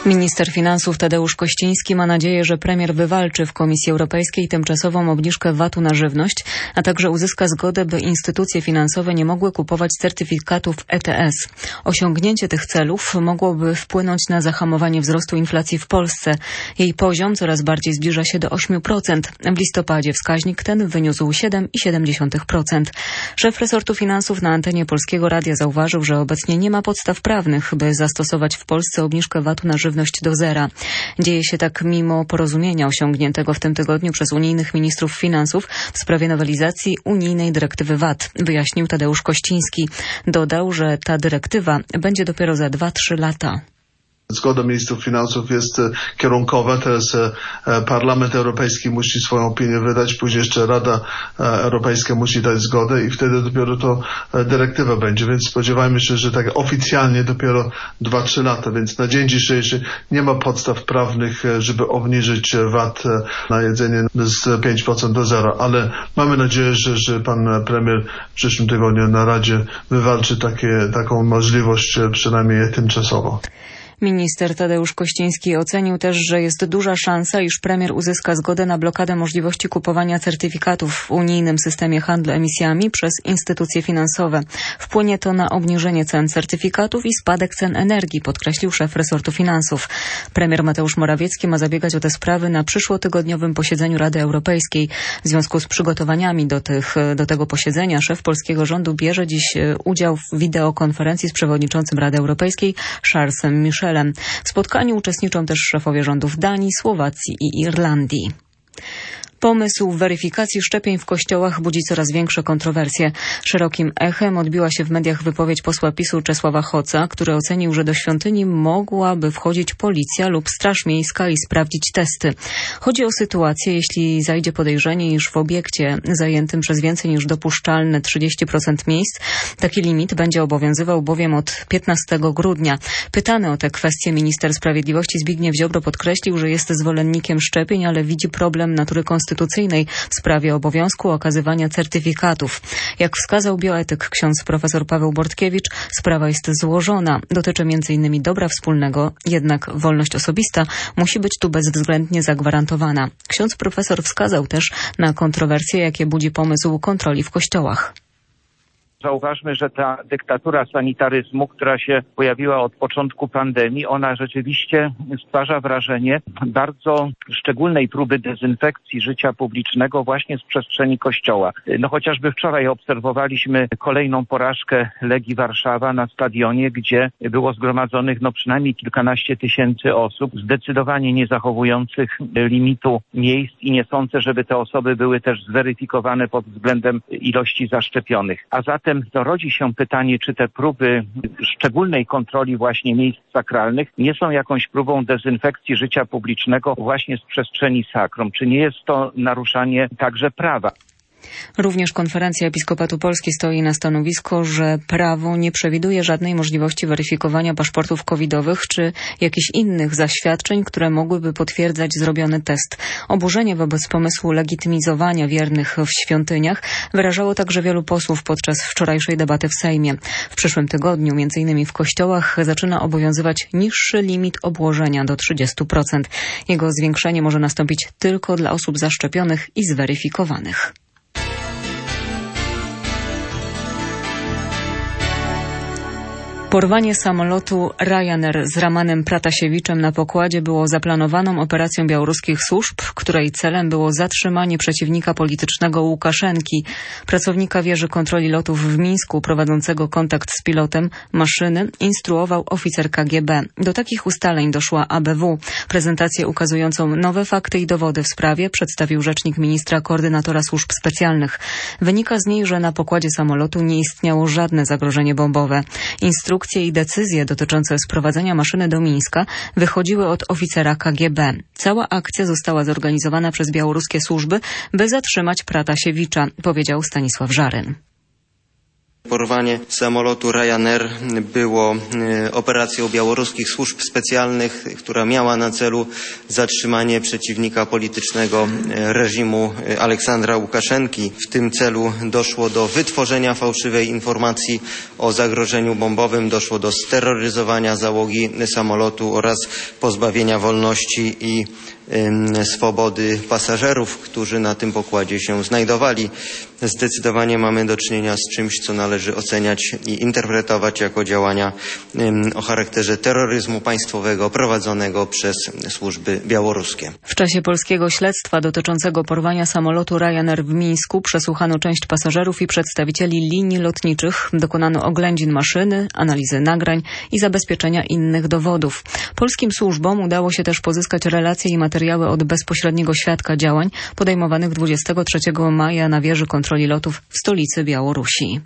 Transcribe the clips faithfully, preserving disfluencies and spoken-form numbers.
Minister finansów Tadeusz Kościński ma nadzieję, że premier wywalczy w Komisji Europejskiej tymczasową obniżkę vatu na żywność, a także uzyska zgodę, by instytucje finansowe nie mogły kupować certyfikatów E T S. Osiągnięcie tych celów mogłoby wpłynąć na zahamowanie wzrostu inflacji w Polsce. Jej poziom coraz bardziej zbliża się do ośmiu procent. W listopadzie wskaźnik ten wyniósł siedem przecinek siedem procent. Szef resortu finansów na antenie Polskiego Radia zauważył, że obecnie nie ma podstaw prawnych, by zastosować w Polsce obniżkę vatu na żywność do zera. Dzieje się tak mimo porozumienia osiągniętego w tym tygodniu przez unijnych ministrów finansów w sprawie nowelizacji unijnej dyrektywy V A T, wyjaśnił Tadeusz Kościński. Dodał, że ta dyrektywa będzie dopiero za dwa trzy lata. Zgoda ministrów finansów jest kierunkowa. Teraz Parlament Europejski musi swoją opinię wydać, później jeszcze Rada Europejska musi dać zgodę i wtedy dopiero to dyrektywa będzie. Więc spodziewajmy się, że tak oficjalnie dopiero dwa trzy lata. Więc na dzień dzisiejszy nie ma podstaw prawnych, żeby obniżyć V A T na jedzenie z pięć procent do zera. Ale mamy nadzieję, że, że pan premier w przyszłym tygodniu na Radzie wywalczy takie, taką możliwość przynajmniej tymczasowo. Minister Tadeusz Kościński ocenił też, że jest duża szansa, iż premier uzyska zgodę na blokadę możliwości kupowania certyfikatów w unijnym systemie handlu emisjami przez instytucje finansowe. Wpłynie to na obniżenie cen certyfikatów i spadek cen energii, podkreślił szef resortu finansów. Premier Mateusz Morawiecki ma zabiegać o te sprawy na przyszłotygodniowym posiedzeniu Rady Europejskiej. W związku z przygotowaniami do, tych, do tego posiedzenia szef polskiego rządu bierze dziś udział w wideokonferencji z przewodniczącym Rady Europejskiej Charlesem Michelem. W spotkaniu uczestniczą też szefowie rządów Danii, Słowacji i Irlandii. Pomysł weryfikacji szczepień w kościołach budzi coraz większe kontrowersje. Szerokim echem odbiła się w mediach wypowiedź posła PiSu Czesława Hoca, który ocenił, że do świątyni mogłaby wchodzić policja lub straż miejska i sprawdzić testy. Chodzi o sytuację, jeśli zajdzie podejrzenie, iż w obiekcie zajętym przez więcej niż dopuszczalne trzydzieści procent miejsc taki limit będzie obowiązywał bowiem od piętnastego grudnia. Pytany o tę kwestię minister sprawiedliwości Zbigniew Ziobro podkreślił, że jest zwolennikiem szczepień, ale widzi problem natury konstytucyjnej w sprawie obowiązku okazywania certyfikatów. Jak wskazał bioetyk ksiądz profesor Paweł Bortkiewicz, sprawa jest złożona. Dotyczy między innymi dobra wspólnego, jednak wolność osobista musi być tu bezwzględnie zagwarantowana. Ksiądz profesor wskazał też na kontrowersje, jakie budzi pomysł kontroli w kościołach. Zauważmy, że ta dyktatura sanitaryzmu, która się pojawiła od początku pandemii, ona rzeczywiście stwarza wrażenie bardzo szczególnej próby dezynfekcji życia publicznego właśnie z przestrzeni kościoła. No chociażby wczoraj obserwowaliśmy kolejną porażkę Legii Warszawa na stadionie, gdzie było zgromadzonych no przynajmniej kilkanaście tysięcy osób, zdecydowanie nie zachowujących limitu miejsc i nie sądzę, żeby te osoby były też zweryfikowane pod względem ilości zaszczepionych. A zatem to rodzi się pytanie, czy te próby szczególnej kontroli właśnie miejsc sakralnych nie są jakąś próbą dezynfekcji życia publicznego właśnie z przestrzeni sakrum. Czy nie jest to naruszanie także prawa? Również Konferencja Episkopatu Polski stoi na stanowisku, że prawo nie przewiduje żadnej możliwości weryfikowania paszportów covidowych czy jakichś innych zaświadczeń, które mogłyby potwierdzać zrobiony test. Oburzenie wobec pomysłu legitymizowania wiernych w świątyniach wyrażało także wielu posłów podczas wczorajszej debaty w Sejmie. W przyszłym tygodniu, między innymi w kościołach, zaczyna obowiązywać niższy limit obłożenia do trzydziestu procent. Jego zwiększenie może nastąpić tylko dla osób zaszczepionych i zweryfikowanych. Porwanie samolotu Ryanair z Ramanem Pratasiewiczem na pokładzie było zaplanowaną operacją białoruskich służb, której celem było zatrzymanie przeciwnika politycznego Łukaszenki. Pracownika wieży kontroli lotów w Mińsku, prowadzącego kontakt z pilotem maszyny, instruował oficer K G B. Do takich ustaleń doszła A B W. Prezentację ukazującą nowe fakty i dowody w sprawie przedstawił rzecznik ministra koordynatora służb specjalnych. Wynika z niej, że na pokładzie samolotu nie istniało żadne zagrożenie bombowe. Instru Instrukcje i decyzje dotyczące sprowadzenia maszyny do Mińska wychodziły od oficera K G B. Cała akcja została zorganizowana przez białoruskie służby, by zatrzymać Pratasiewicza, powiedział Stanisław Żaryn. Porwanie samolotu Ryanair było operacją białoruskich służb specjalnych, która miała na celu zatrzymanie przeciwnika politycznego reżimu Aleksandra Łukaszenki. W tym celu doszło do wytworzenia fałszywej informacji o zagrożeniu bombowym, doszło do steroryzowania załogi samolotu oraz pozbawienia wolności i swobody pasażerów, którzy na tym pokładzie się znajdowali. Zdecydowanie mamy do czynienia z czymś, co należy oceniać i interpretować jako działania o charakterze terroryzmu państwowego prowadzonego przez służby białoruskie. W czasie polskiego śledztwa dotyczącego porwania samolotu Ryanair w Mińsku przesłuchano część pasażerów i przedstawicieli linii lotniczych. Dokonano oględzin maszyny, analizy nagrań i zabezpieczenia innych dowodów. Polskim służbom udało się też pozyskać relacje i materiały od bezpośredniego świadka działań podejmowanych dwudziestego trzeciego maja na wieży kontroli lotów w stolicy Białorusi.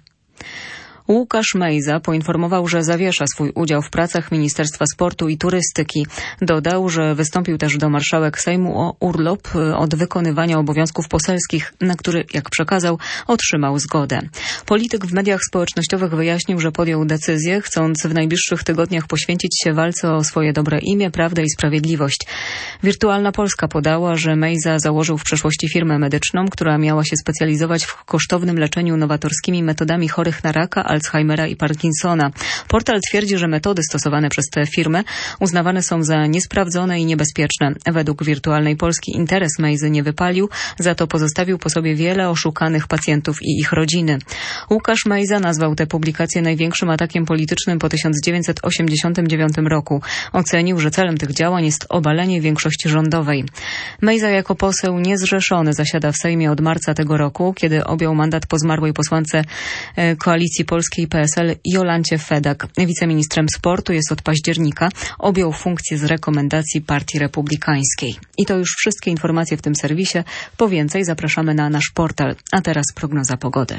Łukasz Mejza poinformował, że zawiesza swój udział w pracach Ministerstwa Sportu i Turystyki. Dodał, że wystąpił też do marszałek Sejmu o urlop od wykonywania obowiązków poselskich, na który, jak przekazał, otrzymał zgodę. Polityk w mediach społecznościowych wyjaśnił, że podjął decyzję, chcąc w najbliższych tygodniach poświęcić się walce o swoje dobre imię, prawdę i sprawiedliwość. Wirtualna Polska podała, że Mejza założył w przeszłości firmę medyczną, która miała się specjalizować w kosztownym leczeniu nowatorskimi metodami chorych na raka, Alzheimera i Parkinsona. Portal twierdzi, że metody stosowane przez tę firmę uznawane są za niesprawdzone i niebezpieczne. Według Wirtualnej Polski interes Mejzy nie wypalił, za to pozostawił po sobie wiele oszukanych pacjentów i ich rodziny. Łukasz Mejza nazwał tę publikację największym atakiem politycznym po tysiąc dziewięćset osiemdziesiątym dziewiątym roku. Ocenił, że celem tych działań jest obalenie większości rządowej. Mejza jako poseł niezrzeszony zasiada w Sejmie od marca tego roku, kiedy objął mandat po zmarłej posłance Koalicji Polskiej P S L Jolancie Fedak. Wiceministrem sportu jest od października. Objął funkcję z rekomendacji Partii Republikańskiej. I to już wszystkie informacje w tym serwisie. Po więcej zapraszamy na nasz portal. A teraz prognoza pogody.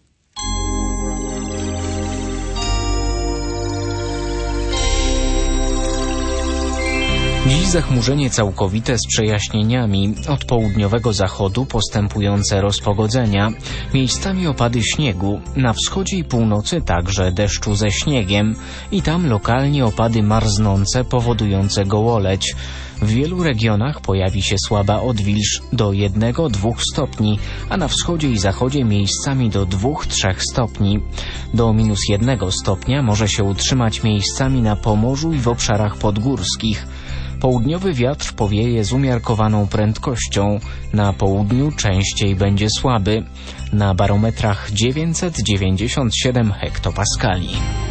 Dziś zachmurzenie całkowite z przejaśnieniami. Od południowego zachodu postępujące rozpogodzenia. Miejscami opady śniegu. Na wschodzie i północy także deszczu ze śniegiem. I tam lokalnie opady marznące powodujące gołoleć. W wielu regionach pojawi się słaba odwilż do jednego do dwóch stopni, a na wschodzie i zachodzie miejscami do dwóch do trzech stopni. Do minus jednego stopnia może się utrzymać miejscami na Pomorzu i w obszarach podgórskich. Południowy wiatr powieje z umiarkowaną prędkością. Na południu częściej będzie słaby. Na barometrach dziewięćset dziewięćdziesiąt siedem hektopaskali.